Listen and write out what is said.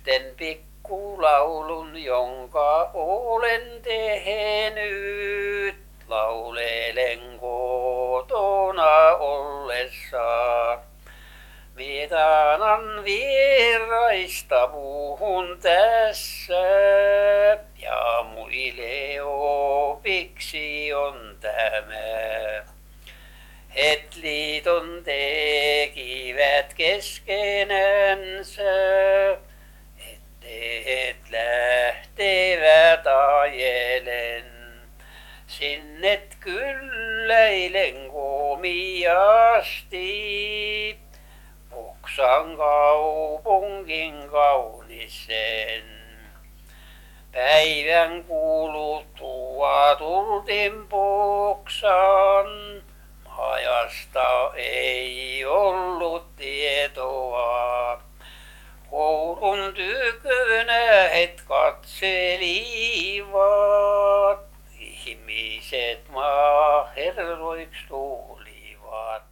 sitten pikkulaulun, jonka olen tehnyt. Laulelen kotona ollessa. Mitanan vieraista puhun tässä, ja muille opiksi on tämä. Et liiton tekivät keskenänsä, etteet lähtevät ajelen. Sinne kylläilen komiasti, Poksan kaupungin kaunisen. Päivän kuluttua tultiin Poksaan, majasta ei ollut tietoa. Koulun tykönä het katselivat, ihmiset maaherroiksi tulivat.